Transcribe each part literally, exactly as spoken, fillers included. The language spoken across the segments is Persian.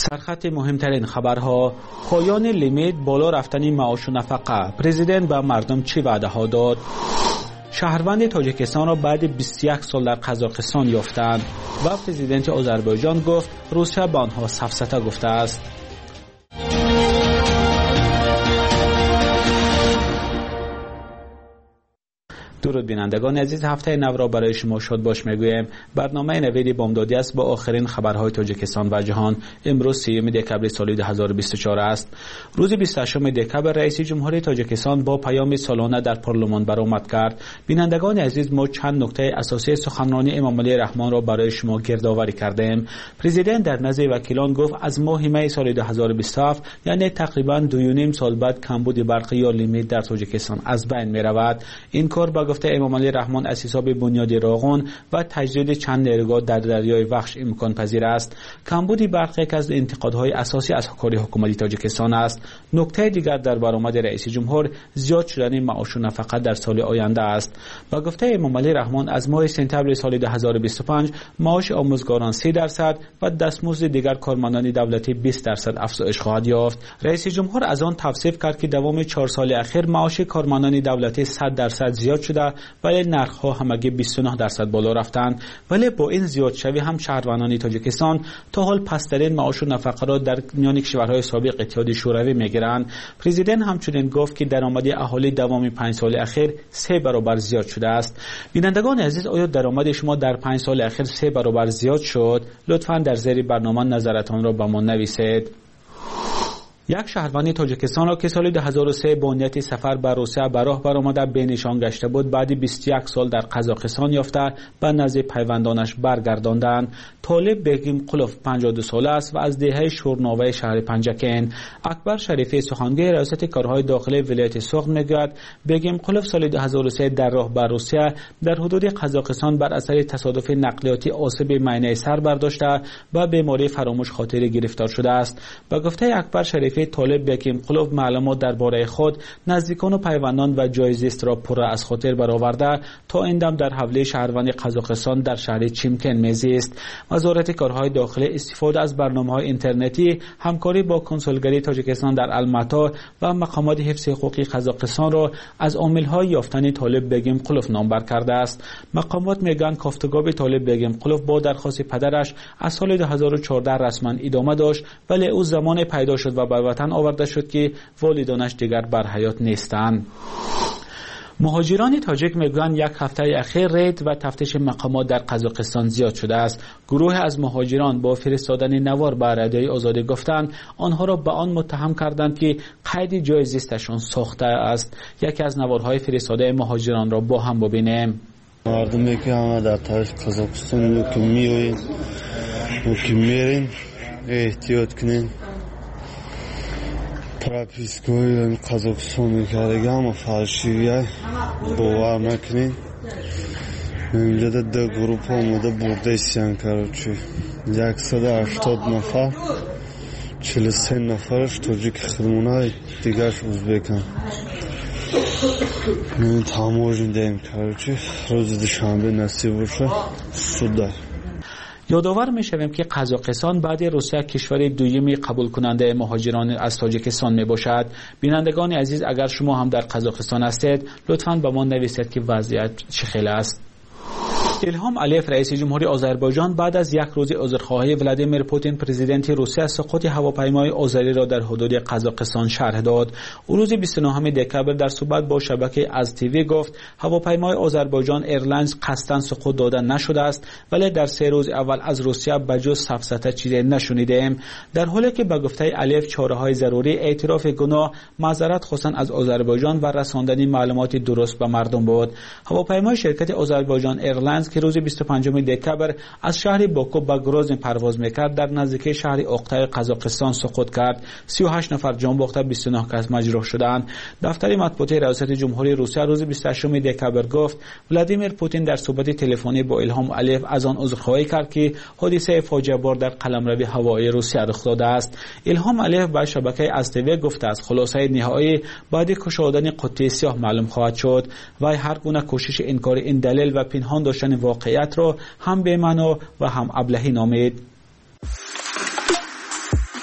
سرخط مهمترین خبرها: پایان لیمیت، بالا رفتن معاش و نفقه، پرزیدنت به مردم چی وعده ها داد؟ شهروند تاجیکستان را بعد بیست و یک سال در قزاقستان یافتند و پرزیدنت آذربایجان گفت روسیه به آنها سفسطه گفته است. درود بینندگان عزیز، هفته نو را برای شما شاد باش میگویم. برنامه نوید بامدادی است با آخرین خبرهای تاجیکستان و جهان. امروز سیوم دکبر سال دو هزار و بیست و چهار است. روز بیست و هشتم دکبر رئیس جمهوری تاجیکستان با پیام سالانه در پارلمان برآمد کرد. بینندگان عزیز، ما چند نکته اساسی سخنرانی امامعلی رحمان را برای شما گردآوری کردیم. پرزیدنت در نزد وکیلان گفت از ماه می سال دو هزار و بیست و هفت یعنی تقریبا دو و نیم سال بعد کمبود برقی یا لیمیت در تاجیکستان از بین می رود. این کار با گفته امامعلی رحمان از حساب بنیادی راغون و تجدید چند نیروگاه در دریای وخش امکان پذیر است. کمبود برق یک از انتقادهای اساسی از کار حکومت تاجیکستان است. نکته دیگر در برآمد رئیس جمهور زیاد شدن معاش و نفقه در سال آینده است. با گفته امامعلی رحمان از ماه سپتامبر سال دو هزار و بیست و پنج معاش آموزگاران سی درصد و دستمزد دیگر کارمندان دولتی بیست درصد افزایش خواهد یافت. رئیس جمهور از آن توصیف کرد که دوام چهار سال اخیر معاش کارمندان دولتی صد درصد زیاد شده ولی نرخ‌ها همگی بیست و نه درصد بالا رفتند. ولی با این زیاد شوی هم شهروندان تاجیکستان تا حال پسترین معاش و نفقه را در میان کشورهای سابق اتحادیه شوروی میگیرند. پرزیدنت همچنین گفت که درآمد اهالی دوام پنج سال اخیر سه برابر زیاد شده است. بینندگان عزیز، آیا درآمد شما در پنج سال اخیر سه برابر زیاد شد؟ لطفاً در زیر برنامه نظرتان را به ما نویسید. یک شهروند تاجیکستان را که سال دو هزار و سه با نیت سفر به روسیه به راه برآمده به نشان گشته بود بعد بیست و یک سال در قزاقستان یافته به نزد پیوندانش برگرداندند. طالب بیگم قلوف پنجاه و دو ساله است و از دهه شورناوه شهر پنجکین. اکبر شریفی سخنگوی ریاست کارهای داخلی ولایت سوغد میگوید بیگم قلوف سال دو هزار و سه در راه به روسیه در حدود قزاقستان بر اثر تصادف نقلیاتی آسیب معده سر برداشته و بیماری فراموش خاطری گرفتار شده است. با گفته اکبر شریفی، طالب بیگم قلوف معلومات درباره خود، نزدیکان و پیوندان و جای زیست را پر از خاطر برآورده تا این دم در حوله شهروند قزاقستان در شهر چیمکن میزیست. وزارت کارهای داخلی استفاده از برنامه‌های اینترنتی، همکاری با کنسولگری تاجیکستان در الماتا و مقامات حفظ حقوق قزاقستان را از عامل‌های یافتن طالب بیگم قلوف نامبر کرده است. مقامات میگن کافتگاه طالب بیگم قلوف با درخواست پدرش از سال دو هزار و چهارده رسما ادامه داشت، ولی او زمان پیدا شد و به وطن آورده شد که والدانش دیگر بر حیات نیستند. مهاجران تاجیک میگویند یک هفته اخیر رید و تفتیش مقامات در قزاقستان زیاد شده است. گروه از مهاجران با فرستادن نوار به رادیوی آزادی گفتند آنها را به آن متهم کردند که قید جای زیستشان ساخته است. یکی از نوارهای فرستاده مهاجران را با هم ببینیم. مردمی که همه در طرف قزاقستان که میوین و که میرین احتیاط کنین. پراپیسکوی قزاقستان میکرده اما فرشیه باور نکنین. اینجا ده گروپ آمده برده اسیان کرد چی یکصد و هشتاد نفر چهل و سه نفرش تاجیک خدمونه دیگرش ازبکن. من تماشین دیم کرد چی روز دوشنبه نصیب باشه سوده. یادآور می‌شویم که قزاقستان بعد روسیه کشور دومی قبول کننده مهاجران از تاجیکستان میباشد. بینندگان عزیز، اگر شما هم در قزاقستان هستید لطفاً به ما نویسید که وضعیت چه خیلی است. ایلهام علیف رئیس جمهوری آذربایجان بعد از یک روز عذرخواهی ولادیمیر پوتین پرزیدنت روسیه سقوط هواپیمای آذری را در حدود قزاقستان شرح داد. او روز بیست و نهم دکبر در صحبت با شبکه از تیوی گفت هواپیمای آذربایجان ایرلاینز قصداً سقوط داده نشده است، ولی در سه روز اول از روسیه بجز سفسطه چیزی نشنیدیم. در حالی که به گفته علیف چاره‌های ضروری اعتراف گناه، معذرت خواستن از آذربایجان و رساندن معلومات درست به مردم بود. هواپیمای شرکت آذربایجان ایرلاینز که روز بیست و پنجم دکبر از شهر باکو به گروزن پرواز میکرد در نزدیکی شهر اقتای قزاقستان سقوط کرد. سی و هشت نفر جان باخته، بیست و نه کس مجروح شدند. دفتر مطبوعاتی ریاست جمهوری روسیه روز بیست و هشتم دکبر گفت ولادیمیر پوتین در صحبت تلفنی با ایلهام علیف از آن عذرخواهی کرد که حادثه فاجعه بار در قلمرو هوایی روسیه رخ داده است. ایلهام علیف به شبکه از تیوی گفته است خلاصه نهایی بعد کشادن قطعه سیاه معلوم خواهد شد و هر گونه کوشش انکار این دلیل و پنهان داشتن واقعیت را هم بی‌معنا و هم ابلهی نامید.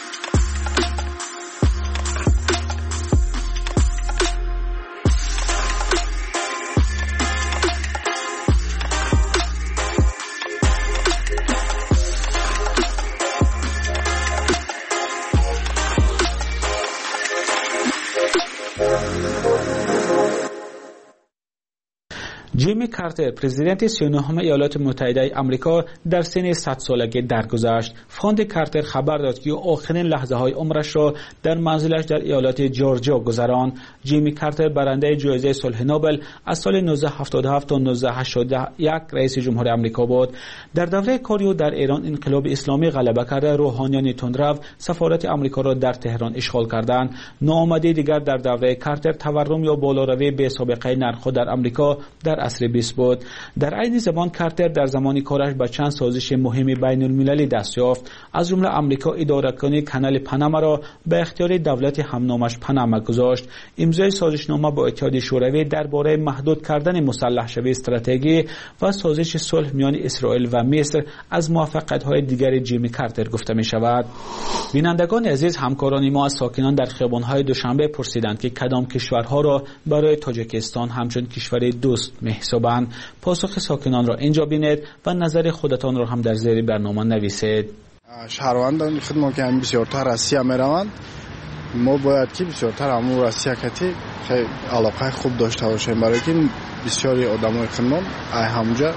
جیمی کارتر پرزیدنت سی و نهم ایالات متحده آمریکا در سن صد سالگی درگذشت. فاند کارتر خبر داد که او آخرین لحظه های عمرش را در منزلش در ایالات جورجیا گذراند. جیمی کارتر برنده جایزه صلح نوبل از سال نوزده هفتاد و هفت تا نوزده هشتاد و یک رئیس جمهور آمریکا بود. در دوره کاری در ایران انقلاب اسلامی غلبه کرده، روحانیان تندرو سفارت آمریکا را در تهران اشغال کردند. نوآمدی دیگر در دوره کارتر تورم یا بالاروی بی سابقه نرخ در آمریکا در عصر بیست بود. در عین زمان کارتر در زمان کارش به چند سازش مهم بین المللی دست یافت. از جمله آمریکا اداره کنی کانال پاناما را به اختیار دولت همنامش پاناما گذاشت. امضای سازشنامه با اتحادیه شوروی درباره محدود کردن مسلح شوی استراتژی و سازش صلح میان اسرائیل و مصر از موفقیت‌های دیگر جیمی کارتر گفته می شود. بینندگان عزیز، همکاران ما از ساکنان در خیابان‌های دوشنبه پرسیدند که کدام کشورها را برای تاجیکستان همچون کشور دوست محسوبند. پاسخ ساکنان را اینجا بینید و نظر خودتان را هم در زیر برنامه نویسید. شهروندان خدمت که بسیارتر روسیه میروند، ما باید که بسیارتر همون روسیه کتی خیلی علاقه خوب داشته باشیم، برای که بسیاری آدمای خدمت ای همونجا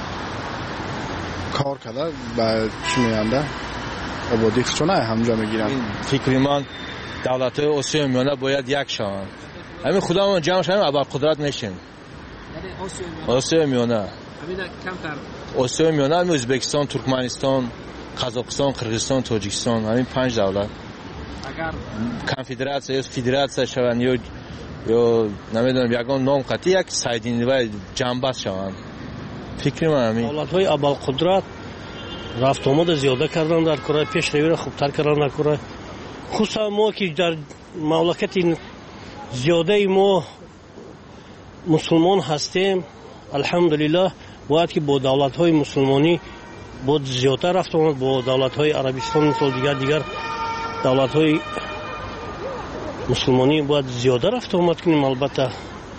کار کرده به چی میگنده آبادی خشونه ای همونجا میگیرن. فکر من دولت های آسیای میانه باید یک شوند. همین خدا ما جمع شویم اول قدرت میشیم. آسیای میانه آسیای میانه همین ازبکستان، ترکمنستان، قزاقستان، قرغیزستان، تاجیکستان، همین پنج دولت کنفدراسیون یا فدراسیون شوند یا یا نمیدونم یگان نام قطعی یک سایدین و جنبش شوند. فکر من همین دولت‌های ابر قدرت رفت آمد زیاده کردن در کره، پیشروی را خوبتر کردن در کره. خصوصا ما که در مملکت زیاده ما مسلمان هستیم، الحمدلله باید که با دولت‌های مسلمانی بود زیادتر رفت آمد، با دولت‌های عربستان مثل دیگر دیگر دولت‌های مسلمانی باید زیاده رفت آمد کنیم. البته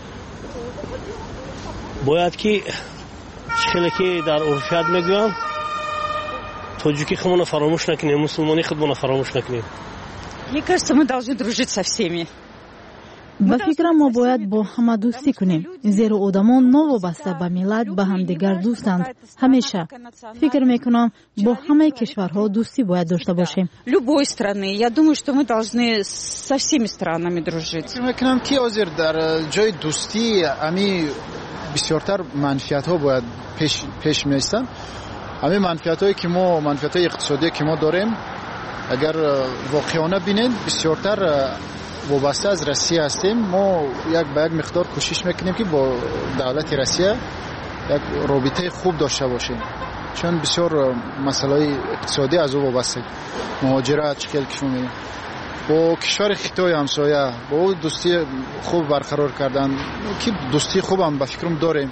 باید که خیلی که در عرفیت میگویم تاجیکی خودمون فراموش نکنیم، مسلمانی خودمون فراموش نکنیم. Мне кажется, мы должны дружить со всеми. به فکر ما باید با همه دوستی کنیم، زیرا آدمان نوابسته به ملت به همدیگر دوستند. همیشه فکر میکنم با همه کشورها دوستی باید داشته باشیم. Любой страны. Я думаю, что мы должны со всеми странами дружить. فکر میکنم که حاضر در جای دوستی امی بسیارتر منفیت ها باید پیش پیش میستن. همین منفیت هایی که ما منفیت های اقتصادی که ما داریم اگر واقعانه بینید بسیارتر وابسته از روسیه هستیم. ما یک به یک مقدار کوشش میکنیم که با دولت روسیه یک رابطه خوب داشته باشیم، چون بسیار مسائل اقتصادی از او وابسته، مهاجرت شکل کشون می‌بینیم. با کشور خطای همسایه با دوستی خوب برقرار کردن که دوستی خوب هم به فکرم داریم.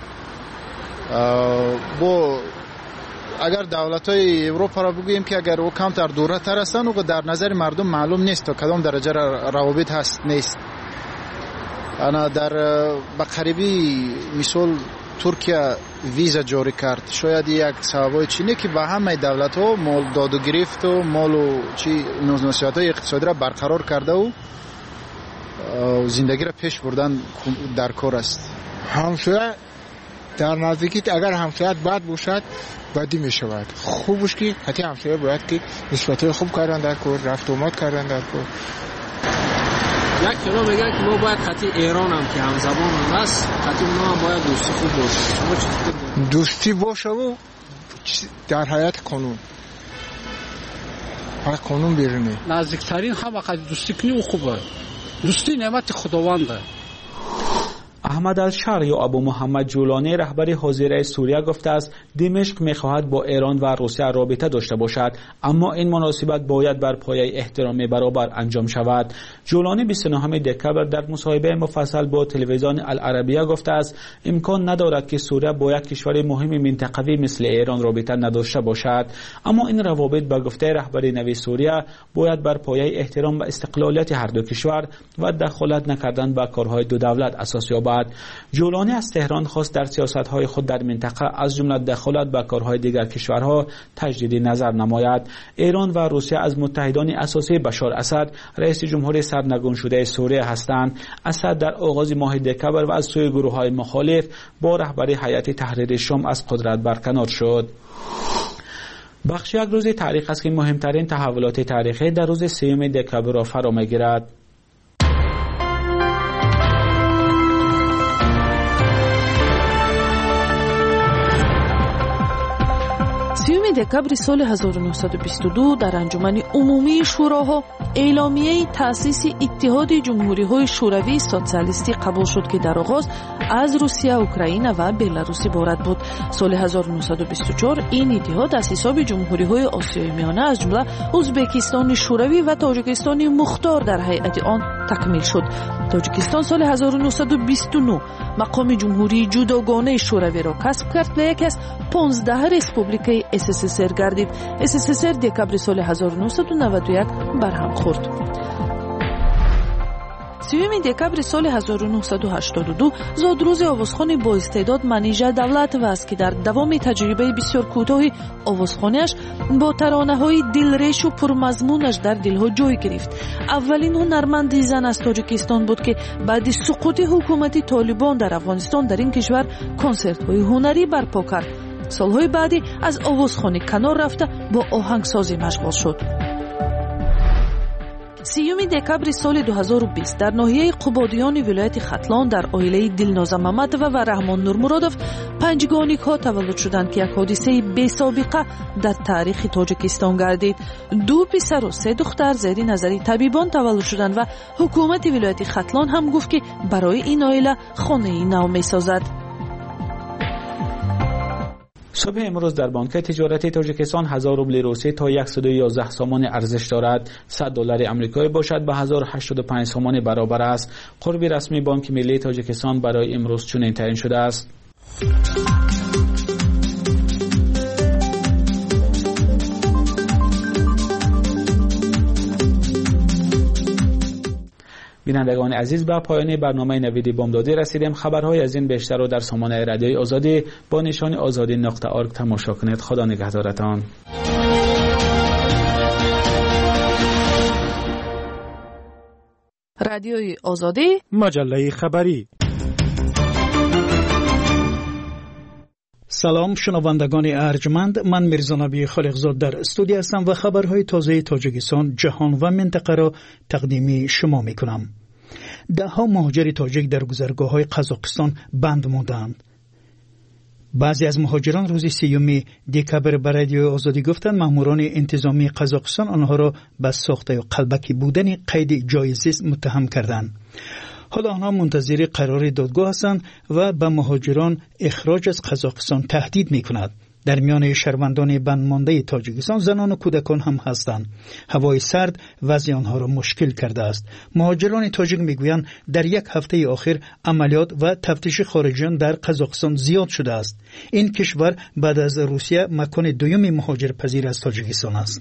با اگر دولت‌های اروپا را بگوییم که اگر او کمتر دورتر هستند و در نظر مردم معلوم نیست تا کدام درجه روابط هست نیست. انا در به قریبی مثال ترکیه ویزا جاری کرد، شاید یک سببای چینه که به همه دولت‌ها مال داد و گرفت و مال و چی نسیات‌های اقتصادی را برقرار کرده و زندگی را پیش بردن در کار است. همسایه در نزدیکی اگر همسایت بد باشد بدی می شود. خوب است که حتی همسایه باید که نسبت خوب کردن در کار، رفت آمد کردن در کار. یک کلو میگن که ما باید خطی ایران هم که هم زبان هم هست، خطی اونا هم باید دوستی خوب باشه. شما چی فکر؟ دوستی باشه و در حیات قانون حیات قانون بیرونه. نزدیکترین هم وقت دوستی کنی و خوبه. دوستی نعمت خداونده. احمد الشر یا ابو محمد جولانی رهبر حاضره سوریه گفته است دمشق می‌خواهد با ایران و روسیه رابطه داشته باشد، اما این مناسبت باید بر پایه احترام برابر انجام شود. جولانی بیست و نهم دکبر در مصاحبه مفصل با تلویزیون العربیه گفته است امکان ندارد که سوریه با یک کشور مهم منطقوی مثل ایران رابطه نداشته باشد، اما این روابط به گفته رهبر نوی سوریه باید بر پایه احترام و استقلالیت هر دو کشور و دخالت نکردن به کارهای دو دولت اساس یابد. شود. جولانی از تهران خواست در سیاست‌های خود در منطقه از جمله دخالت به کارهای دیگر کشورها تجدید نظر نماید. ایران و روسیه از متحدان اساسی بشار اسد رئیس جمهوری سرنگون شده سوریه هستند. اسد در آغاز ماه دکبر و از سوی گروه‌های مخالف با رهبری هیئت تحریر شام از قدرت برکنار شد. بخش یک روز تاریخ است که مهمترین تحولات تاریخی در روز سوم دکبر را فرا می‌گیرد. سیوم دکبر سال هزار و نهصد و بیست و دو در انجمن عمومی شوراها اعلامیه تأسیس اتحاد جمهوری‌های شوروی سوسیالیستی قبول شد که در آغاز از روسیه، اوکراین و بلاروس عبارت بود. سال هزار و نهصد و بیست و چهار این اتحاد از حساب جمهوری‌های آسیای میانه از جمله ازبکستان شوروی و تاجیکستان مختار در هیئت آن تکمیل شد. تاجیکستان سال هزار و نهصد و بیست و نه مقام جمهوری جداگانه شوروی را کسب کرد و یکی از پانزده ریسپوبلیکای اس اس اس ار گردید. اس اس اس ار دکبر سال هزار و نهصد و نود و یک برهم خورد. سیوم دکبر سال هزار و نهصد و هشتاد و دو زادروز آوازخوان با استعداد منیژه دولت و است که در دوام تجربه بسیار کوتاه آوازخوانیش با ترانه‌های دلریش و پرمضمونش در دلها جای گرفت. اولین هنرمند زن از تاجیکستان بود که بعد سقوط حکومت طالبان در افغانستان در این کشور کنسرت‌های هنری برپا کرد. سالهای بعدی از آوازخوانی کنار رفته با آهنگسازی مشغول شد. سیوم دکبر سال دو هزار و بیست در ناحیه قبادیان ولایت ختلان در عائله دلناز محمدوف و رحمان نورمرادوف پنجگانیک ها تولد شدند که یک حادثه بی سابقه در تاریخ تاجیکستان گردید. دو پسر و سه دختر زیر نظر طبیبان تولد شدند و حکومت ولایت ختلان هم گفت که برای این عائله خانه نو می‌سازد. صبح امروز در بانک تجارتی تاجیکستان هزار روبل روسی تا صد و یازده سامان ارزش دارد. صد دلار آمریکایی باشد به هزار و هشتاد و پنج سامان برابر است. قرب رسمی بانک ملی تاجیکستان برای امروز چنین تعیین شده است. بینندگان عزیز، به پایان برنامه نوید بامدادی رسیدیم. خبرهای از این بیشتر رو در سامانه رادیوی آزادی با نشان آزادی نقطه ارگ تماشا کنید. خدا نگهدارتان. رادیوی آزادی، مجله خبری. سلام شنوندگان ارجمند، من میرزا نبی خالقزاد در استودیو هستم و خبرهای تازه تاجیکستان، جهان و منطقه را تقدیم شما میکنم. ده ها مهاجر تاجیک در گذرگاه‌های قزاقستان بند ماندند. بعضی از مهاجران روز سیوم دکبر به رادیو آزادی گفتند ماموران انتظامی قزاقستان آنها را به ساخته قلبکی بودن قید جایزه متهم کردند. حالا آنها منتظر قرار دادگاه هستند و به مهاجران اخراج از قزاقستان تهدید می‌کند. در میان شهروندان بندمانده تاجیکستان زنان و کودکان هم هستند. هوای سرد وضع آنها را مشکل کرده است. مهاجران تاجیک میگویند در یک هفته آخر عملیات و تفتیش خارجیان در قزاقستان زیاد شده است. این کشور بعد از روسیه مکان دوم مهاجر پذیر از تاجیکستان است.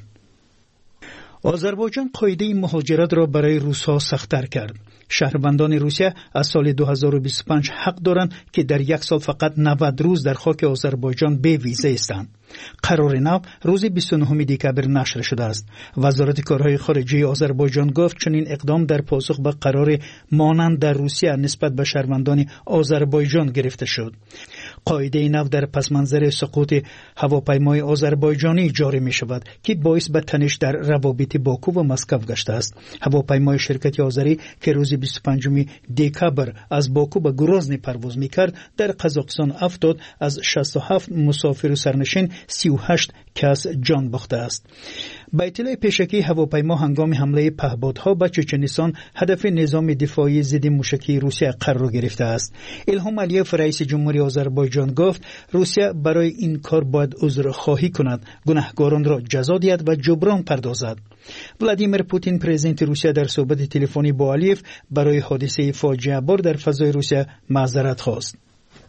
آذربایجان قاعده مهاجرت را برای روس‌ها سخت‌تر کرد. شهروندان روسیه از سال دو هزار و بیست و پنج حق دارند که در یک سال فقط نود روز در خاک آذربایجان به ویزه هستند. قرار نو روز بیست و نهم دکبر نشر شده است. وزارت کارهای خارجه آذربایجان گفت چنین اقدام در پاسخ به قرار مانند در روسیه نسبت به شهروندان آذربایجان گرفته شد. قاعده نو در پس منظر سقوط هواپیمای آذربایجانی جاری می شود که باعث به تنش در روابط باکو و مسکو گشته است. هواپیمای شرکت آذری که روز بیست و پنجم دکبر از باکو به گروزنی پرواز می کرد در قزاقستان افتاد. از شصت و هفت مسافر و سرنشین سی و هشت کس جان باخته است. با اطلاع پیشکی هواپیما هنگام حمله پهپادها به چچنستان هدف نظام دفاعی ضد موشکی روسیه قرار گرفته است. الهام علیف رئیس جمهوری آذربایجان گفت روسیه برای این کار باید عذرخواهی کند، گناهکاران را جزا دهد و جبران پردازد. ولادیمیر پوتین پرزیدنت روسیه در صحبت تلفنی با علیف برای حادثه فاجعه بار در فضای روسیه معذرت خواست.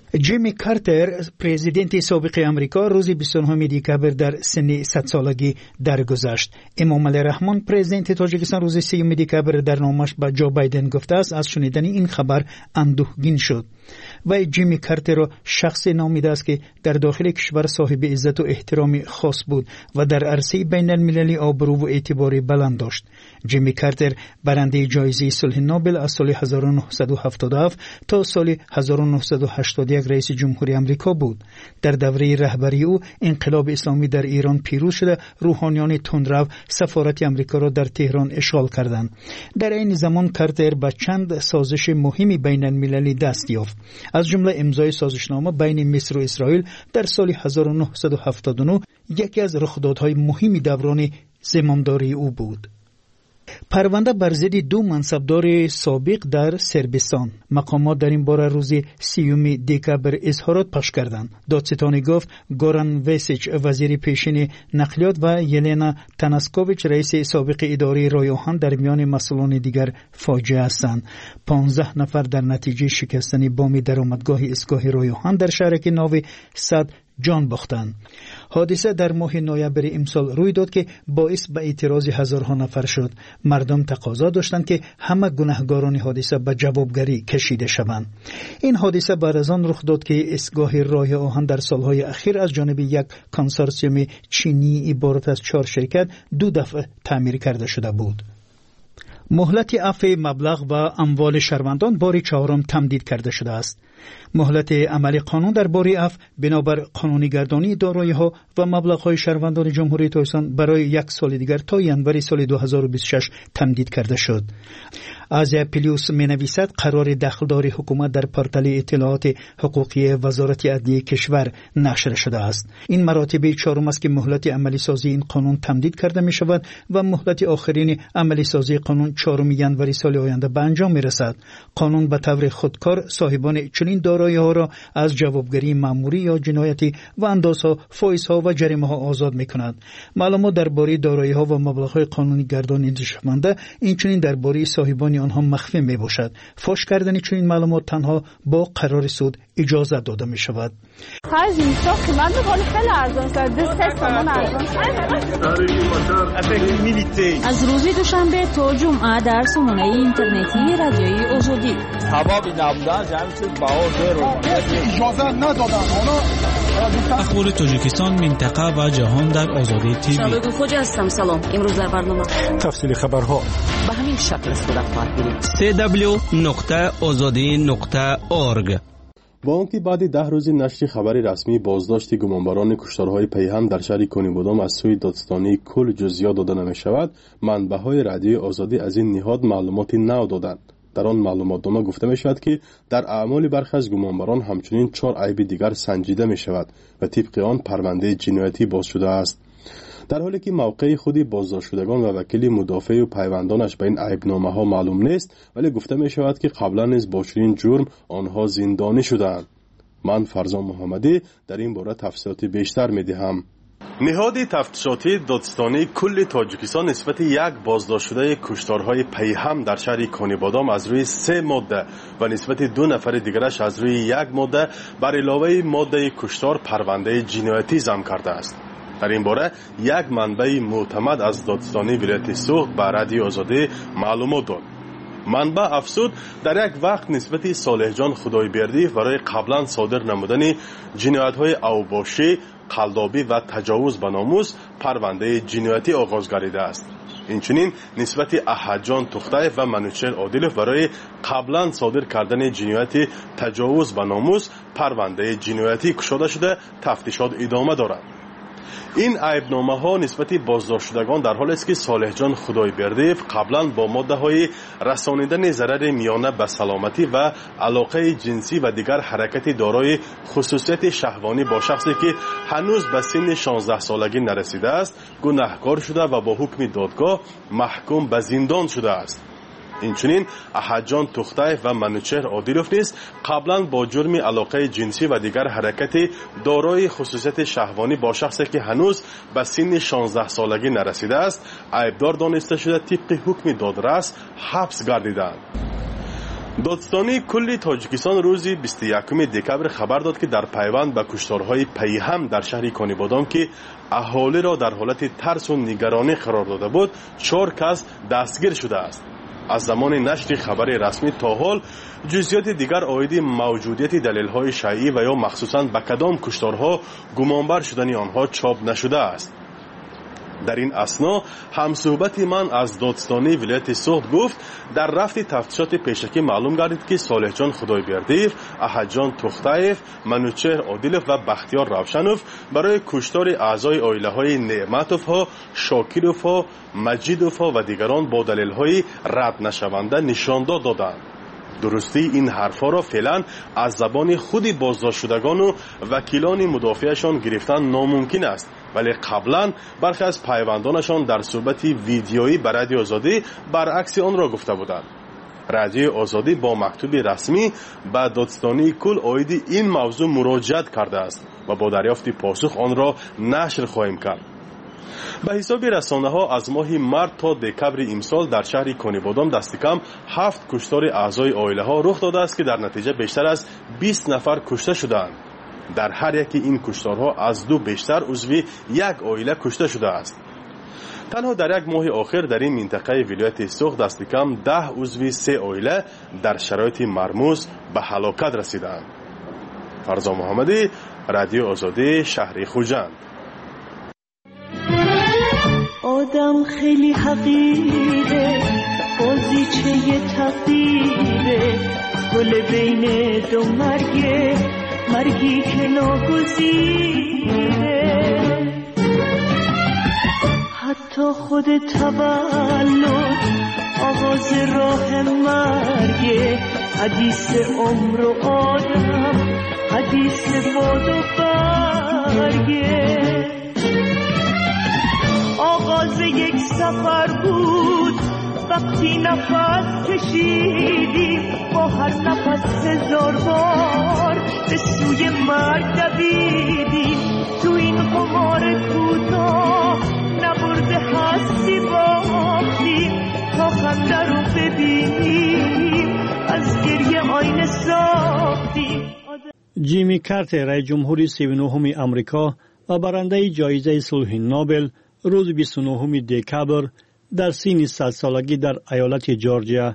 جیمی کارتر پرزیدنت سابق امریکا روز بیست و نهم دکبر در سن صد سالگی درگذشت. امام علی رحمان پرزیدنت تاجیکستان روز سیوم دکبر در نامش به جو بایدن گفته است از شنیدن این خبر اندوهگین شد. و جیمی کارتر را شخصی نامیده است که در داخل کشور صاحب عزت و احترام خاص بود و در عرصه بین المللی آبرو و اعتبار بلند داشت. جیمی کارتر برنده جایزه صلح نوبل از سال هزار و نهصد و هفتاد و هفت تا سال هزار و نهصد و هشتاد و یک رئیس جمهوری آمریکا بود. در دوره رهبری او انقلاب اسلامی در ایران پیروز شده، روحانیان تندرو سفارت آمریکا را در تهران اشغال کردند. در این زمان کارتر به چند سازش مهمی بین المللی دست یافت، از جمله امضای سازشنامه بین مصر و اسرائیل در سال هزار و نهصد و هفتاد و نه، یکی از رخدادهای مهمی دوران زمامداری او بود. پرونده بر ضد دو منصبدار سابق در سربستان. مقامات در این باره روز سیوم دکبر اظهارات پخش کردند. دادستانی گفت گوران ویسیچ وزیر پیشین نقلیات و یلنا تاناسکوویچ رئیس سابق اداره رای آهن در میان مسئولان دیگر فاجعه هستند. پانزده نفر در نتیجه شکستن بام درآمدگاه ایستگاه رای آهن در شهرک ناو صد جان باختند. حادثه در ماه نوامبر امسال روی داد که باعث به اعتراض هزارها نفر شد. مردم تقاضا داشتند که همه گناهکاران حادثه به جوابگری کشیده شوند. این حادثه بعد از آن رخ داد که ایستگاه راه آهن در سالهای اخیر از جانب یک کنسورسیوم چینی عبارت از چهار شرکت دو دفعه تعمیر کرده شده بود. مهلت عفو مبلغ و اموال شهروندان بار چهارم تمدید کرده شده است. مهلت عمل قانون در باره عفو بنابر قانونی‌گردانی دارایی‌ها و مبلغ‌های شهروندان جمهوری تاجیکستان برای یک سال دیگر تا ینوری سال دو هزار و بیست و شش تمدید کرده شد. از پلیوس می‌نویسد قرار دخلداری حکومت در پورتال اطلاعات حقوقی وزارت عدلیه کشور نشر شده است. این مراتب چهارم است که مهلت عملی سازی این قانون تمدید کرده می‌شود و مهلت آخرین عملی سازی قانون چهارم ینوری سال آینده به انجام می‌رسد. قانون به طور خودکار صاحبان چنین دارایی‌ها را از جوابگری مأموری یا جنایتی و اندازها، فایزها و جریمه‌ها آزاد می‌کند. معلومات درباره دارایی‌ها و مبلغ‌های قانونی گردانیده شونده اینچنین درباره صاحبان آنها مخفی میباشد. فاش کردن چنین معلومات تنها با قرار سود اجازه داده می شود. خرج اینستا قیمت بالا خیلی ارزان شد. دو سه تومان ارزان شد. از روز دوشنبه تا جمعه در سامانه اینترنتی رادیوی آزادی. هوا بی نبودن جمع شد بها زیرو. اجازه ندادن. اخبار تاجیکستان، منطقه و جهان در آزادی تیوی. شبگو خوجه هستم. سلام. امروز در برنامه تفصیل خبرها به همین شکل صورت خواهد گرفت. سی دبلیو نقطه آزادی نقطه اورگ. با آنکه بعد ده روز نشر خبر رسمی بازداشت گمانبران کشتارهای پیهم در شهر کنیبودام از سوی دادستانی کل جزئیات داده نمی شود، منبع‌های رادیوی آزادی از این نهاد معلوماتی نو دادند. در آن معلوماتنامه گفته می شود که در اعمال برخی از گمانبران همچنین چهار عیب دیگر سنجیده می شود و طبق آن پرونده جنایتی باز شده است. در حالی که موقع خودی بازداشت شدگان و وکیل مدافع و پیوندانش به این عیبنامه ها معلوم نیست، ولی گفته می شود که قبلا نیز با چنین جرم آنها زندانی شدند. من فرزان محمدی در این باره تفصیلات بیشتر می دهم. نهاد تفتیشاتی دادستانی کل تاجیکستان نسبت یک بازداشت شده کشتارهای پیهم در شهر کنیبادام از روی سه ماده و نسبت دو نفر دیگرش از روی یک ماده بر علاوه ماده کشتار پرونده جنایتی ضم کرده است. در این باره یک منبع معتمد از دادستانی ولایت سوخت به رادیو آزادی معلومات داد. منبع افزود در یک وقت نسبت صالح جان خدایبردی برای قبلا صادر نمودن جنایت‌های اوباشی، قلدابی و تجاوز به ناموس پرونده جنایتی آغاز گردیده است. اینچنین نسبت احد جان تختایف و منوچهر عادلوف برای قبلا صادر کردن جنایت تجاوز به ناموس پرونده جنایتی گشوده شده تفتیشات ادامه دارد. این عیبنامه ها نسبت بازداشت شدگان در حالی است که صالح جان خدایبردیف قبلا با ماده های رسانیدن ضرر میانه به سلامتی و علاقه جنسی و دیگر حرکت دارای خصوصیت شهوانی با شخصی که هنوز به سن شانزده سالگی نرسیده است گناهکار شده و با حکم دادگاه محکوم به زندان شده است. اینچنین احد جان تختایف و منوچهر عادلوف نیز قبلا با جرم علاقه جنسی و دیگر حرکت دارای خصوصیت شهوانی با شخصی که هنوز به سن شانزده سالگی نرسیده است عیبدار دانسته شده طبق حکم دادرس حبس گردیدند. دادستانی کل تاجیکستان روز بیست و یکم دکبر خبر داد که در پیوند به کشتارهای پیهم در شهر کانیبادام که اهالی را در حالت ترس و نگرانی قرار داده بود، چهار کس دستگیر شده است. از زمان نشر خبر رسمی تا حال جزئیات دیگر عاید موجودیت دلیل‌های شیعی و یا مخصوصاً به کدام کشتارها گمانبر شدن آنها چاپ نشده است. در این اثنا همصحبت من از دادستانی ولایت سوخت گفت در رفت تفتیشات پیشکی معلوم گردید که صالح جان خدایبردیف، احد جان تختایف، منوچهر عادلوف و بختیار روشنوف برای کشتار اعضای عائله های نعمتوف ها، شاکیروف ها، مجیدوف ها و دیگران با دلیل های رد نشونده نشانداد دادند. درستی این حرفا را فعلا از زبان خود بازداشت شدگان و وکیلان مدافعشان گرفتن ناممکن است، ولی قبلا برخی از پیوندانشان در صحبت ویدیویی به رادیو آزادی برعکس آن را گفته بودند. رادیو آزادی با مکتوب رسمی به دادستانی کل عاید این موضوع مراجعت کرده است و با دریافت پاسخ آن را نشر خواهیم کرد. به حساب رسانه ها از ماه مارس تا دکبر امسال در شهر کانیبادام دست کم هفت کشتار اعضای عائله ها رخ داده است که در نتیجه بیشتر از بیست نفر کشته شدند. در هر یکی این کشتارها از دو بیشتر عضوی یک عائله کشته شده است. تنها در یک ماه آخر در این منطقه ولایت سوخت دست کم ده عضوی سه عائله در شرایط مرموز به هلاکت رسیدند. فرزا محمدی، رادیو آزادی، شهر خوجند. آدم خیلی حقیره، بازیچه تقدیره، گل بین دو مرگه، مرگی که ناگزیره. حتی خود تولد آغاز راه مرگه، حدیث عمر و آدم، حدیث باد و برگه. آغاز یک سفر بود وقتی نفس کشیدیم، با هر نفس هزار بار به سوی مرگ دویدیم. تو این قمار کوتاه نبرده هستی باختیم، تا خنده رو ببینیم از گریه آینه ساختیم. جیمی کارتر رئیس جمهوری سی و نهم آمریکا و برنده جایزه صلح نوبل روز بیست و نهم دکبر در سن صد سالگی در ایالت جورجیا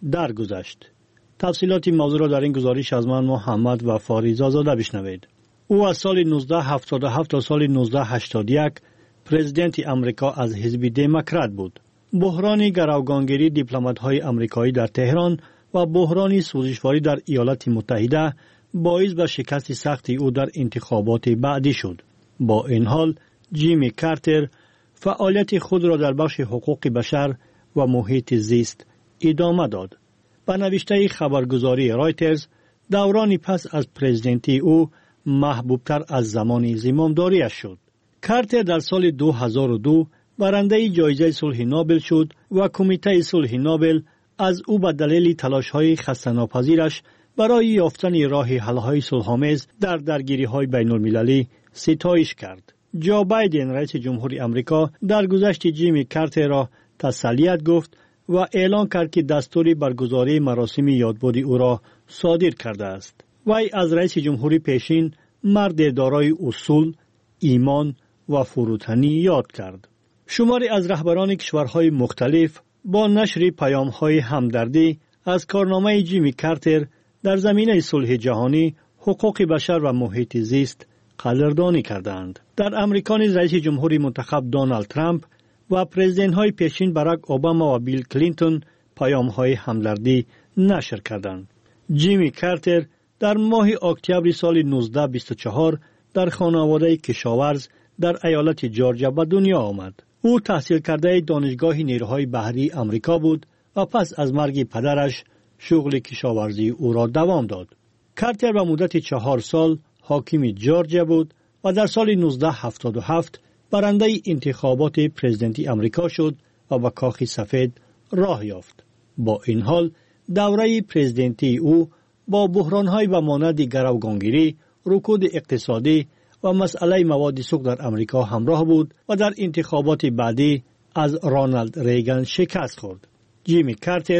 درگذشت. تفصیلات موضوع را در این گزارش از من محمد و فاریز آزاده بشنوید. او از سال نوزده هفتاد و هفت تا سال نوزده هشتاد و یک پرزیدنت آمریکا از حزب دموکرات بود. بحران گروگانگیری دیپلمات‌های آمریکایی در تهران و بحران سوزشواری در ایالات متحده باعث به شکست سخت او در انتخابات بعدی شد. با این حال جیمی کارتر فعالیت خود را در بخش حقوق بشر و محیط زیست ادامه داد. به نوشته خبرگزاری رایترز، دورانی پس از پرزیدنتی او محبوبتر از زمان زمامداریش شد. کارتر در سال دو هزار و دو برنده جایزه صلح نوبل شد و کمیته صلح نوبل از او به دلیل تلاش‌های خسته‌ناپذیرش برای یافتن راه حل‌های صلح‌آمیز در درگیری‌های بین‌المللی ستایش کرد. جو بایدن رئیس جمهوری آمریکا در گذشت جیمی کارتر را تسلیت گفت و اعلان کرد که دستور برگزاری مراسم یادبود او را صادر کرده است. وی از رئیس جمهوری پیشین مرد دارای اصول، ایمان و فروتنی یاد کرد. شماری از رهبران کشورهای مختلف با نشر پیام‌های همدردی از کارنامه جیمی کارتر در زمینه صلح جهانی، حقوق بشر و محیط زیست قدردانی کردند. در امریکا نیز رئیس جمهوری منتخب دونالد ترامپ و پرزیدنت‌های پیشین باراک اوباما و بیل کلینتون پیام‌های همدردی نشر کردند. جیمی کارتر در ماه اکتبر سال نوزده بیست و چهار در خانواده کشاورز در ایالت جورجیا به دنیا آمد. او تحصیل کرده دانشگاه نیروهای بحری آمریکا بود و پس از مرگ پدرش شغل کشاورزی او را دوام داد. کارتر به مدت چهار سال حاکم جورجیا بود و در سال نوزده هفتاد و هفت برنده انتخابات پرزیدنتی آمریکا شد و به کاخ سفید راه یافت. با این حال دوره پرزیدنتی او با بحران‌های به مانند گروگانگیری، رکود اقتصادی و مسئله مواد سوخت در امریکا همراه بود و در انتخابات بعدی از رونالد ریگان شکست خورد. جیمی کارتر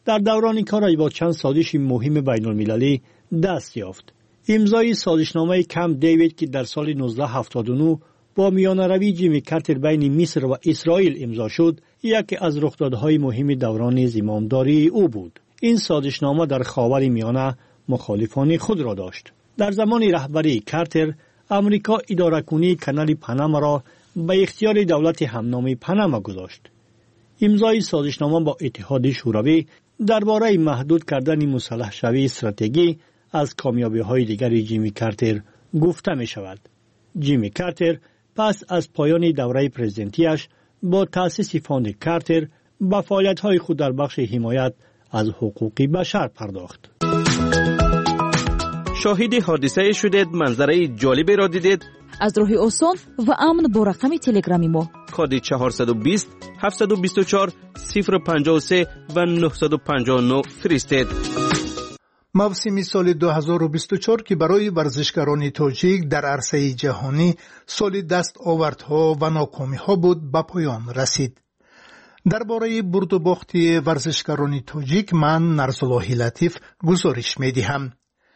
در دوران کارش با چند سازش مهم بین المللی دست یافت. امضای سازشنامه کمپ دیوید که در سال نوزده هفتاد و نه با میانه‌روی جیمی کارتر بین مصر و اسرائیل امضا شد، یکی از رخدادهای مهم دوران زمامداری او بود. این سازشنامه در خاور میانه مخالفان خود را داشت. در زمان رهبری کارتر، امریکا اداره‌کنی کانال پاناما را به اختیار دولت همنام پاناما گذاشت. امضای سازشنامه با اتحاد شوروی درباره محدود کردن مسلح شوی استراتژی از کامیابی‌های دیگر جیمی کارتر گفته می شود. جیمی کارتر پس از پایان دوره پرزیدنتیش با تأسیس فاند کارتر به فعالیت‌های خود در بخش حمایت از حقوق بشر پرداخت. شاهد حادثه شدید، منظره جالبی را دیدید؟ از راه آسان و امن با رقم تلگرامی ما کد چهارصد و بیست هفتصد و بیست و چهار صفر پنجاه و سه و نهصد و پنجاه و نه فرستید. موسم سال دو هزار و بیست و چهار که برای ورزشکاران تاجیک در عرصه جهانی سال دستاوردها و ناکامی‌ها بود به پایان رسید. درباره برد و باخت ورزشکاران تاجیک من نرسالله لطیف گزارش می‌دهم.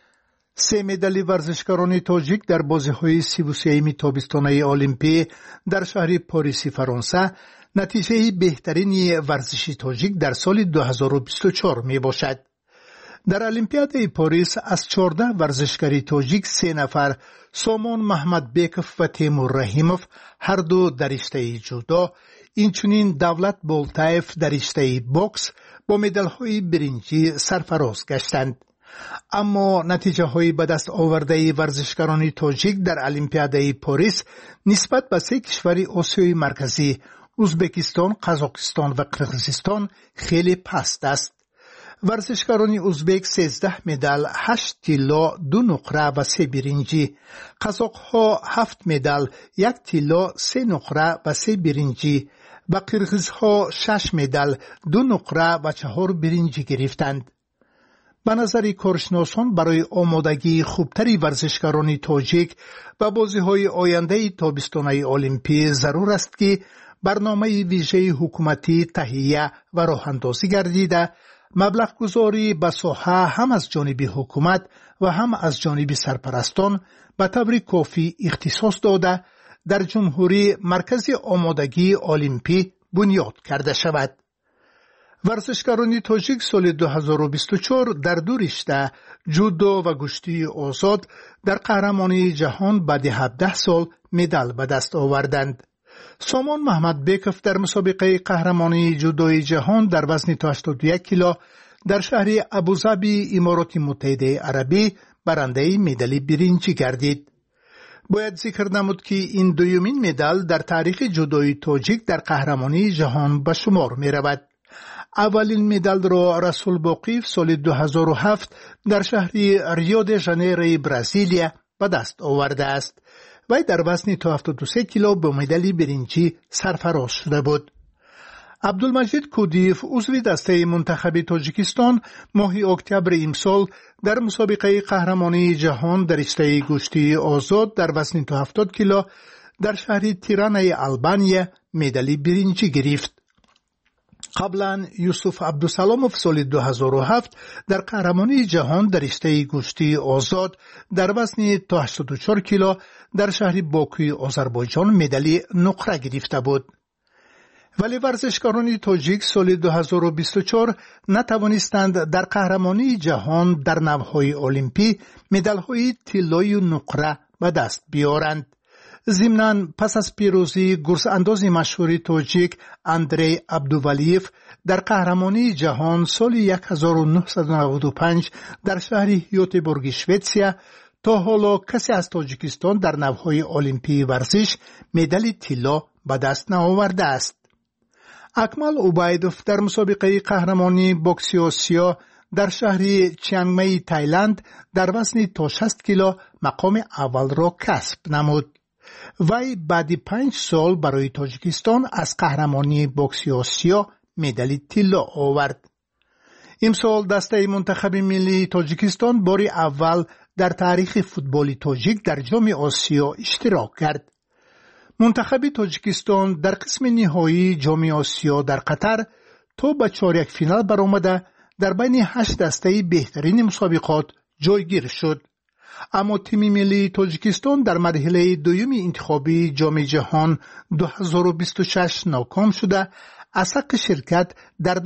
سه مدال ورزشکاران تاجیک در بازی‌های سی و سه تابستانه المپی در شهر پاریس فرانسه نتیجه بهترین ورزشی تاجیک در سال دو هزار و بیست و چهار میباشد. در المپیاد پاریس از چهارده ورزشکار تاجیک سه نفر، سامان محمد بیکوف و تیمور رحیموف، هر دو در رشته جودو، اینچنین دولت بولتایف در رشته بوکس با مدال‌های برنجی سرفراز گشتند. اما نتیجه های به دست آورده ورزشکاران تاجیک در المپیاد پاریس نسبت به سه کشور آسیای مرکزی ازبکستان، قزاقستان و قرقیزستان خیلی پست است. ورزشکاران ازبک سیزده مدال، هشت طلا، دو نقره و سه برنجی، قزاق‌ها هفت مدال، یک طلا، سه نقره و سه برنجی و قرقیزها شش مدال، دو نقره و چهار برنجی گرفتند. به نظر کارشناسان برای آمادگی خوبتری ورزشکاران تاجیک و بازی‌های آینده تابستانه المپی ضرور است که برنامه ویژه حکومتی تهیه و راه اندازی گردیده، مبلغ گذاری به ساحه هم از جانب حکومت و هم از جانب سرپرستان به طور کافی اختصاص داده در جمهوری مرکز آمادگی المپی بنیاد کرده شود. ورزشکاران تاجیک سال دو هزار و بیست و چهار در دو رشته جودو و کشتی آزاد در قهرمانی جهان بعد هفده سال مدال به دست آوردند. سامان محمد بیکوف در مسابقه قهرمانی جودوی جهان در وزن تا هشتاد و یک کیلو در شهر ابوظبی امارات متحده عربی برنده مدال برنجی گردید. باید ذکر نمود که این دومین مدال در تاریخ جودوی تاجیک در قهرمانی جهان به شمار می رود. اولین مدال را رسول باقیف سال دو هزار و هفت در شهر ریو د ژانیرو برزیلیا به دست آورده است و در وزن تا هفتاد و سه کیلو با مدال برنجی سرفراز شده بود. عبدالمجید کودیف عضو دسته منتخب تاجیکستان ماه اکتبر امسال در مسابقه قهرمانی جهان در رشته کشتی آزاد در وزن تا هفتاد کیلو در شهر تیرانه آلبانیا مدال برنجی گرفت. قبلا یوسف عبدالسلاموف سال دو هزار و هفت در قهرمانی جهان در رشته کشتی آزاد در وزن تا هشتاد و چهار کیلو در شهر باکوی آذربایجان مدال نقره گرفته بود. ولی ورزشکاران تاجیک سال دو هزار و بیست و چهار نتوانستند در قهرمانی جهان در نوهای المپی مدال‌های طلایی و نقره به دست بیارند. ضمناً پس از پیروزی گرزانداز مشهور تاجیک اندری عبدوولیف در قهرمانی جهان سال هزار و نهصد و نود و پنج در شهر یوتبورگ شوئیسریا، تا حالا کسی از تاجیکستان در نوهای المپی ورزش مدال طلا به دست نآورده است. اکمل عبیدوف در مسابقه قهرمانی بوکس آسیا در شهر چیانگمای تایلند در وزن تا شصت کیلو مقام اول را کسب نمود. وی بعد پنج سال برای تاجیکستان از قهرمانی بوکس آسیا مدال طلا آورد. امسال دسته منتخب ملی تاجیکستان بار اول در تاریخ فوتبال تاجیک در جام آسیا اشتراک کرد. منتخب تاجیکستان در قسم نهایی جام آسیا در قطر تا به چهارک فینال برآمده در بین هشت دسته بهترین مسابقات جایگیر شد. اما تیم ملی تاجیکستان در مرحله دوم انتخابی جام جهان دو هزار و بیست و شش ناکام شده، از حق شرکت در